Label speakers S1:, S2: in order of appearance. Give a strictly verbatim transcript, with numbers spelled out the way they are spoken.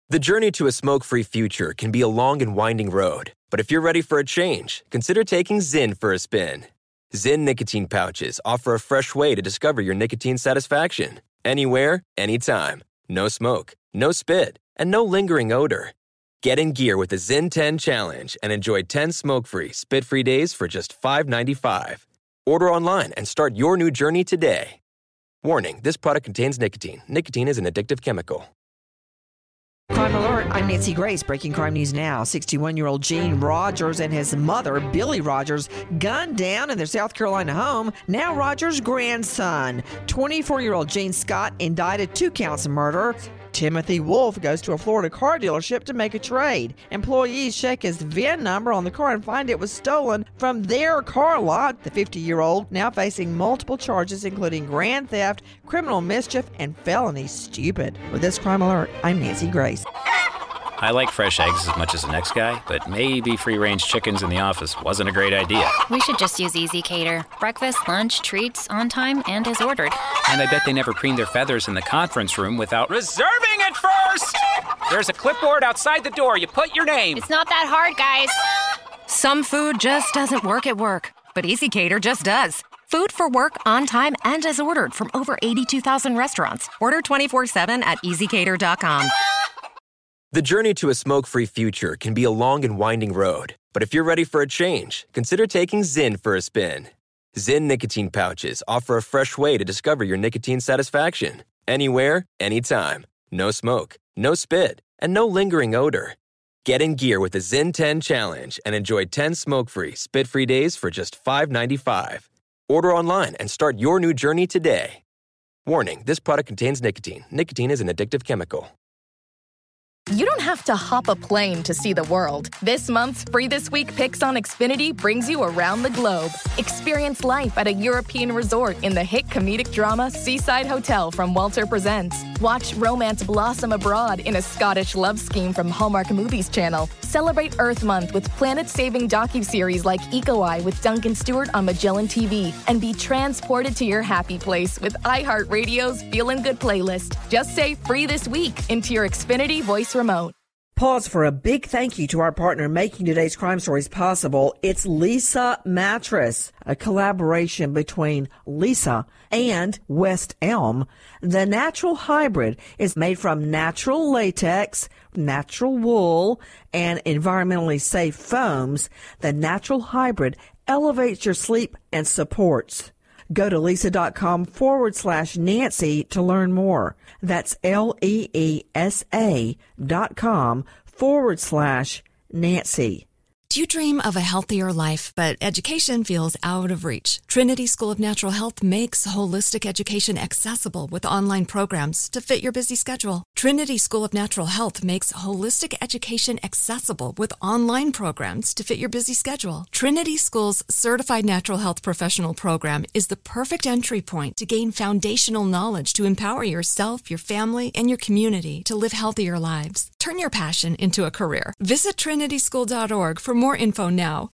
S1: The journey to a smoke-free future can be a long and winding road, but if you're ready for a change, consider taking Zyn for a spin. Zyn nicotine pouches offer a fresh way to discover your nicotine satisfaction. Anywhere, anytime. No smoke, no spit, and no lingering odor. Get in gear with the Zyn ten Challenge and enjoy ten smoke-free, spit-free days for just five dollars and ninety-five cents. Order online and start your new journey today. Warning, this product contains nicotine. Nicotine is an addictive chemical.
S2: Crime Alert, I'm Nancy Grace. Breaking crime news now. sixty-one-year-old Gene Rogers and his mother, Billy Rogers, gunned down in their South Carolina home. Now Rogers' grandson, twenty-four-year-old Gene Scott, indicted two counts of murder. Timothy Wolf goes to a Florida car dealership to make a trade. Employees check his V I N number on the car and find it was stolen from their car lot. The fifty-year-old now facing multiple charges, including grand theft, criminal mischief, and felony stupid. With this Crime Alert, I'm Nancy Grace.
S3: I like fresh eggs as much as the next guy, but maybe free-range chickens in the office wasn't a great idea.
S4: We should just use Easy Cater. Breakfast, lunch, treats, on time, and as ordered.
S3: And I bet they never preened their feathers in the conference room without reserving it first! There's a clipboard outside the door. You put your name.
S4: It's not that hard, guys.
S5: Some food just doesn't work at work, but Easy Cater just does. Food for work, on time, and as ordered from over eighty-two thousand restaurants. Order twenty-four seven at easy cater dot com.
S1: The journey to a smoke-free future can be a long and winding road, but if you're ready for a change, consider taking Zyn for a spin. Zyn nicotine pouches offer a fresh way to discover your nicotine satisfaction. Anywhere, anytime. No smoke, no spit, and no lingering odor. Get in gear with the Zyn ten Challenge and enjoy ten smoke-free, spit-free days for just five dollars and ninety-five cents. Order online and start your new journey today. Warning, this product contains nicotine. Nicotine is an addictive chemical.
S6: You don't have to hop a plane to see the world. This month's Free This Week Picks on Xfinity brings you around the globe. Experience life at a European resort in the hit comedic drama Seaside Hotel from Walter Presents. Watch romance blossom abroad in a Scottish love scheme from Hallmark Movies Channel. Celebrate Earth Month with planet-saving docuseries like Eco Eye with Duncan Stewart on Magellan T V. And be transported to your happy place with iHeartRadio's Feelin' Good playlist. Just say Free This Week into your Xfinity voice remote.
S2: Pause for a big thank you to our partner making today's crime stories possible. It's Leesa Mattress, a collaboration between Leesa and West Elm. The natural hybrid is made from natural latex, natural wool, and environmentally safe foams. The natural hybrid elevates your sleep and supports. Go to Leesa.com forward slash Nancy to learn more. That's L-E-E-S-A dot com forward slash Nancy.
S7: Do you dream of a healthier life, but education feels out of reach? Trinity School of Natural Health makes holistic education accessible with online programs to fit your busy schedule. Trinity School of Natural Health makes holistic education accessible with online programs to fit your busy schedule. Trinity School's Certified Natural Health Professional Program is the perfect entry point to gain foundational knowledge to empower yourself, your family, and your community to live healthier lives. Turn your passion into a career. Visit trinity school dot org for more info now.